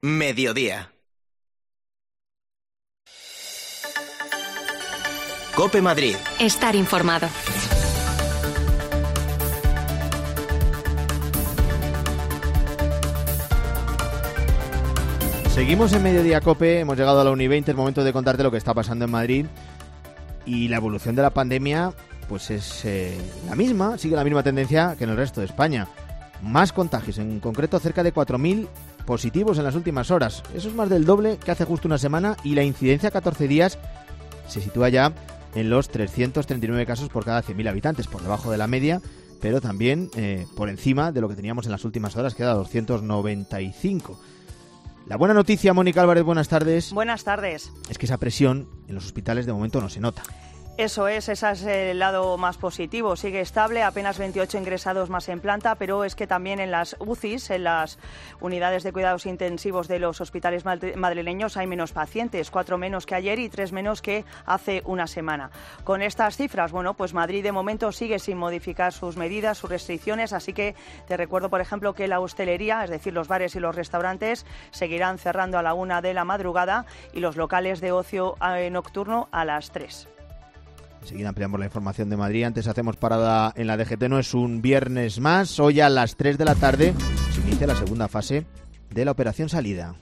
Mediodía. COPE Madrid. Estar informado. Seguimos en Mediodía COPE, hemos llegado a la 1:20, es momento de contarte lo que está pasando en Madrid. Y la evolución de la pandemia pues es la misma, sigue la misma tendencia que en el resto de España. Más contagios, en concreto cerca de 4.000 positivos en las últimas horas. Eso es más del doble que hace justo una semana, y la incidencia a 14 días se sitúa ya en los 339 casos por cada 100.000 habitantes, por debajo de la media, pero también por encima de lo que teníamos en las últimas horas, que era 295. La buena noticia, Mónica Álvarez, buenas tardes. Buenas tardes. Es que esa presión en los hospitales de momento no se nota. Eso es, ese es el lado más positivo. Sigue estable, apenas 28 ingresados más en planta, pero es que también en las UCIs, en las unidades de cuidados intensivos de los hospitales madrileños, hay menos pacientes, 4 menos que ayer y 3 menos que hace una semana. Con estas cifras, bueno, pues Madrid de momento sigue sin modificar sus medidas, sus restricciones, así que te recuerdo, por ejemplo, que la hostelería, es decir, los bares y los restaurantes, seguirán cerrando a la 1 de la madrugada y los locales de ocio nocturno a las 3. Enseguida ampliamos la información de Madrid. Antes hacemos parada en la DGT. No es un viernes más. Hoy a las 3 de la tarde se inicia la segunda fase de la operación salida.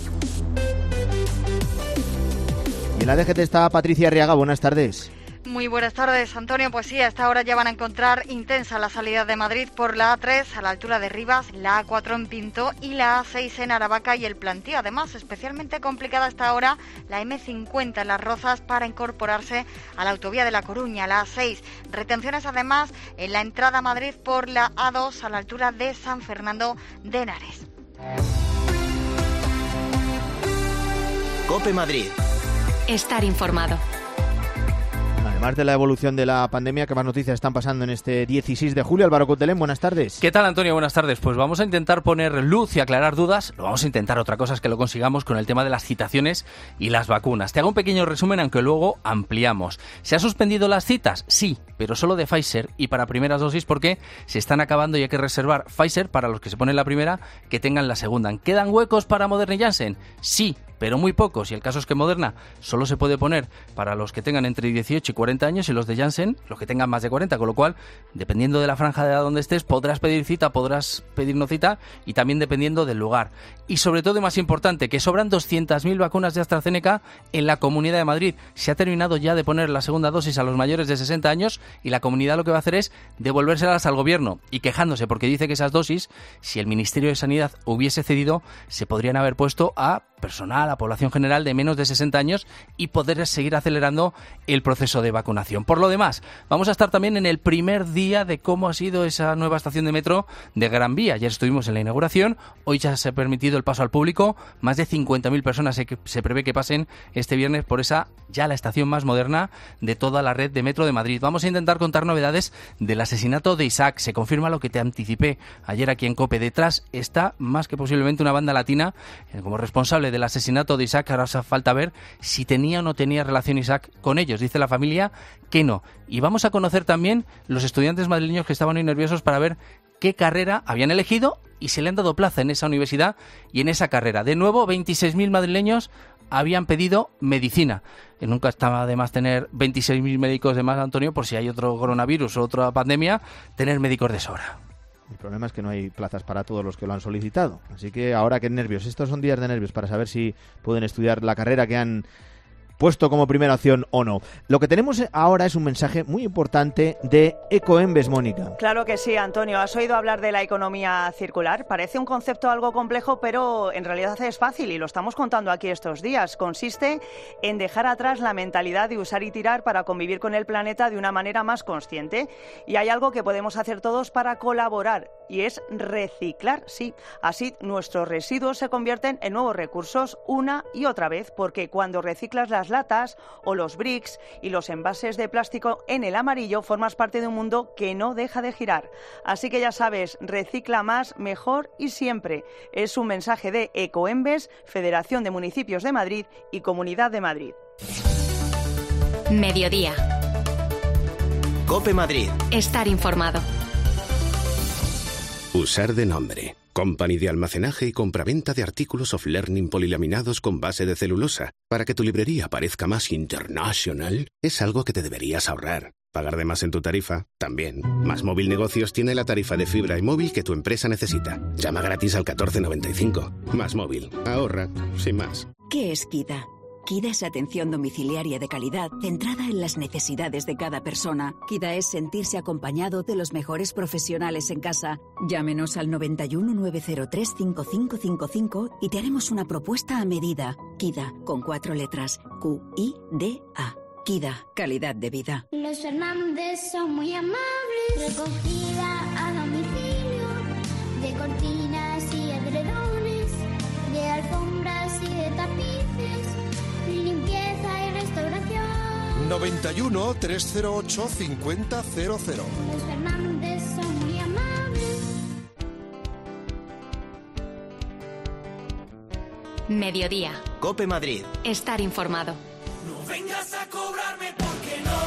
Y en la DGT está Patricia Arriaga. Buenas tardes. Muy buenas tardes, Antonio. Pues sí, a esta hora ya van a encontrar intensa la salida de Madrid por la A3 a la altura de Rivas, la A4 en Pinto y la A6 en Aravaca y el Plantío. Además, especialmente complicada a esta hora la M50 en Las Rozas para incorporarse a la autovía de La Coruña, la A6. Retenciones además en la entrada a Madrid por la A2 a la altura de San Fernando de Henares. COPE Madrid. Estar informado. Además de la evolución de la pandemia, ¿qué más noticias están pasando en este 16 de julio? Álvaro Coutelén, buenas tardes. ¿Qué tal, Antonio? Buenas tardes. Pues vamos a intentar poner luz y aclarar dudas. Lo vamos a intentar, otra cosa es que lo consigamos con el tema de las citaciones y las vacunas. Te hago un pequeño resumen, aunque luego ampliamos. ¿Se han suspendido las citas? Sí, pero solo de Pfizer y para primeras dosis porque se están acabando y hay que reservar Pfizer para los que se ponen la primera que tengan la segunda. ¿Quedan huecos para Moderna y Janssen? Sí, pero muy pocos, y el caso es que Moderna solo se puede poner para los que tengan entre 18 y 40 años y los de Janssen, los que tengan más de 40, con lo cual, dependiendo de la franja de edad donde estés, podrás pedir cita, podrás pedir no cita, y también dependiendo del lugar. Y sobre todo, y más importante, que sobran 200.000 vacunas de AstraZeneca en la Comunidad de Madrid. Se ha terminado ya de poner la segunda dosis a los mayores de 60 años y la comunidad lo que va a hacer es devolvérselas al gobierno, y quejándose porque dice que esas dosis, si el Ministerio de Sanidad hubiese cedido, se podrían haber puesto a personal, a población general de menos de 60 años y poder seguir acelerando el proceso de vacunación. Por lo demás, vamos a estar también en el primer día de cómo ha sido esa nueva estación de metro de Gran Vía. Ayer estuvimos en la inauguración, hoy ya se ha permitido el paso al público, más de 50.000 personas se prevé que pasen este viernes por esa ya la estación más moderna de toda la red de metro de Madrid. Vamos a intentar contar novedades del asesinato de Isaac. Se confirma lo que te anticipé ayer aquí en COPE. Detrás está más que posiblemente una banda latina como responsable del asesinato de Isaac. Ahora hace falta ver si tenía o no tenía relación Isaac con ellos. Dice la familia que no. Y vamos a conocer también los estudiantes madrileños que estaban muy nerviosos para ver qué carrera habían elegido y se le han dado plaza en esa universidad y en esa carrera. De nuevo, 26.000 madrileños habían pedido medicina. Nunca estaba de más tener 26.000 médicos de más, Antonio, por si hay otro coronavirus o otra pandemia, tener médicos de sobra. El problema es que no hay plazas para todos los que lo han solicitado. Así que ahora, qué nervios. Estos son días de nervios para saber si pueden estudiar la carrera que han puesto como primera opción o no. Lo que tenemos ahora es un mensaje muy importante de Ecoembes, Mónica. Claro que sí, Antonio. ¿Has oído hablar de la economía circular? Parece un concepto algo complejo, pero en realidad es fácil y lo estamos contando aquí estos días. Consiste en dejar atrás la mentalidad de usar y tirar para convivir con el planeta de una manera más consciente. Y hay algo que podemos hacer todos para colaborar y es reciclar, sí. Así nuestros residuos se convierten en nuevos recursos una y otra vez, porque cuando reciclas las latas o los bricks y los envases de plástico en el amarillo, formas parte de un mundo que no deja de girar. Así que ya sabes, recicla más, mejor y siempre. Es un mensaje de Ecoembes, Federación de Municipios de Madrid y Comunidad de Madrid. Mediodía. COPE Madrid. Estar informado. Usar de nombre. Company de almacenaje y compraventa de artículos of learning polilaminados con base de celulosa. Para que tu librería parezca más international, es algo que te deberías ahorrar. Pagar de más en tu tarifa, también. Más Móvil Negocios tiene la tarifa de fibra y móvil que tu empresa necesita. Llama gratis al 1495. Más Móvil. Ahorra, sin más. ¿Qué es Kida? Kida es atención domiciliaria de calidad centrada en las necesidades de cada persona. Kida es sentirse acompañado de los mejores profesionales en casa. Llámenos al 91 903 5555 y te haremos una propuesta a medida. Kida, con 4 letras. Q-I-D-A. Kida, calidad de vida. Los Fernández son muy amables. Recogida a domicilio de cortinas y edredones, de alfombras y de tapices, limpieza y restauración. 91 308 5000. Los Fernández son muy amables. Mediodía. COPE Madrid. Estar informado. No vengas a cobrarme porque no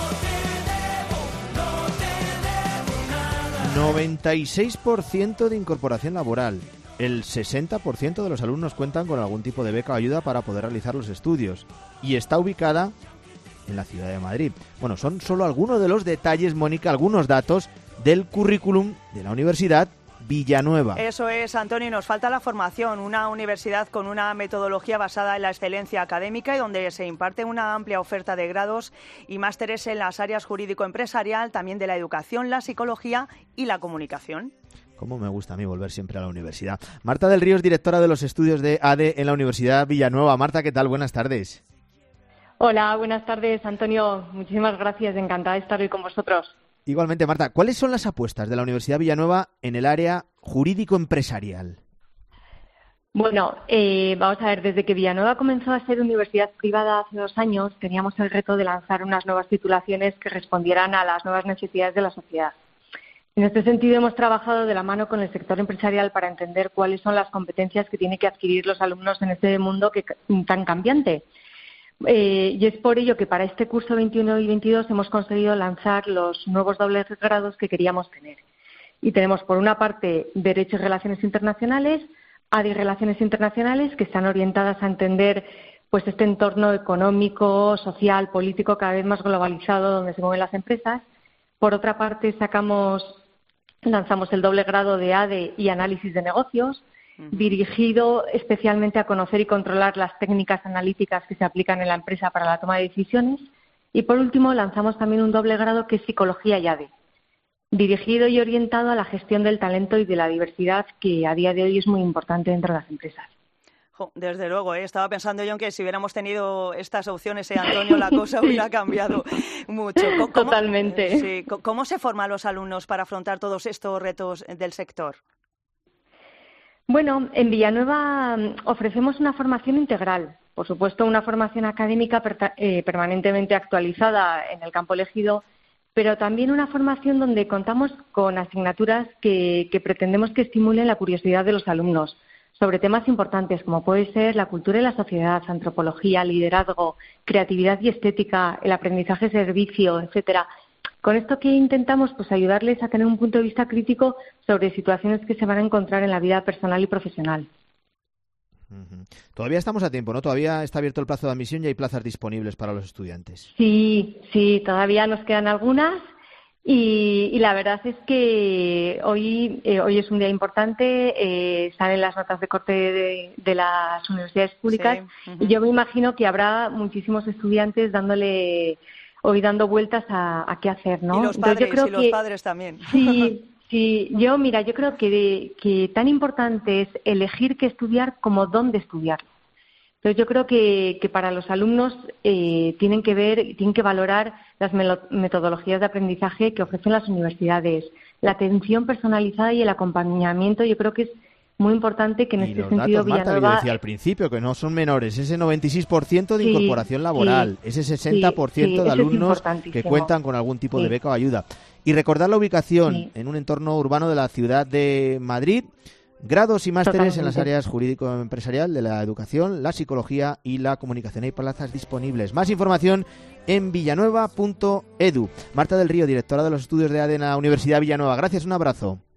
te debo nada. 96% de incorporación laboral. El 60% de los alumnos cuentan con algún tipo de beca o ayuda para poder realizar los estudios. Y está ubicada en la ciudad de Madrid. Bueno, son solo algunos de los detalles, Mónica, algunos datos del currículum de la Universidad Villanueva. Eso es, Antonio, y nos falta la formación, una universidad con una metodología basada en la excelencia académica y donde se imparte una amplia oferta de grados y másteres en las áreas jurídico-empresarial, también de la educación, la psicología y la comunicación. Cómo me gusta a mí volver siempre a la universidad. Marta del Río es directora de los estudios de ADE en la Universidad Villanueva. Marta, ¿qué tal? Buenas tardes. Hola, buenas tardes, Antonio. Muchísimas gracias, encantada de estar hoy con vosotros. Igualmente, Marta, ¿cuáles son las apuestas de la Universidad Villanueva en el área jurídico-empresarial? Bueno, vamos a ver, desde que Villanueva comenzó a ser universidad privada hace 2 años, teníamos el reto de lanzar unas nuevas titulaciones que respondieran a las nuevas necesidades de la sociedad. En este sentido, hemos trabajado de la mano con el sector empresarial para entender cuáles son las competencias que tienen que adquirir los alumnos en este mundo tan cambiante. Y es por ello que para este curso 21 y 22 hemos conseguido lanzar los nuevos dobles grados que queríamos tener. Y tenemos, por una parte, Derecho y Relaciones Internacionales, ADE y Relaciones Internacionales, que están orientadas a entender pues este entorno económico, social, político cada vez más globalizado donde se mueven las empresas. Por otra parte, lanzamos el doble grado de ADE y Análisis de Negocios, dirigido especialmente a conocer y controlar las técnicas analíticas que se aplican en la empresa para la toma de decisiones. Y por último, lanzamos también un doble grado que es Psicología y ADE, dirigido y orientado a la gestión del talento y de la diversidad, que a día de hoy es muy importante dentro de las empresas. Desde luego, estaba pensando yo en que si hubiéramos tenido estas opciones, Antonio, la cosa hubiera cambiado mucho. Totalmente. Sí, ¿cómo se forman los alumnos para afrontar todos estos retos del sector? Bueno, en Villanueva ofrecemos una formación integral. Por supuesto, una formación académica permanentemente actualizada en el campo elegido, pero también una formación donde contamos con asignaturas que pretendemos que estimulen la curiosidad de los alumnos sobre temas importantes como puede ser la cultura y la sociedad, antropología, liderazgo, creatividad y estética, el aprendizaje servicio, etcétera. Con esto que intentamos pues ayudarles a tener un punto de vista crítico sobre situaciones que se van a encontrar en la vida personal y profesional. Todavía estamos a tiempo, ¿no? Todavía está abierto el plazo de admisión y hay plazas disponibles para los estudiantes. Sí, todavía nos quedan algunas y la verdad es que hoy es un día importante, salen las notas de corte de las universidades públicas y yo me imagino que habrá muchísimos estudiantes dando vueltas a qué hacer, ¿no? Y los padres, los padres también. Sí, yo creo que tan importante es elegir qué estudiar como dónde estudiar. Entonces yo creo que para los alumnos tienen que valorar las metodologías de aprendizaje que ofrecen las universidades, la atención personalizada y el acompañamiento. Yo creo que es muy importante que en este sentido datos, Marta, Villanueva... que yo decía al principio, que no son menores, ese 96% de incorporación laboral, ese 60% de alumnos que cuentan con algún tipo de beca o ayuda. Y recordar la ubicación en un entorno urbano de la ciudad de Madrid, grados y másteres en las áreas jurídico-empresarial, de la educación, la psicología y la comunicación. Hay plazas disponibles. Más información en villanueva.edu. Marta del Río, directora de los estudios de ADE en la Universidad Villanueva. Gracias, un abrazo.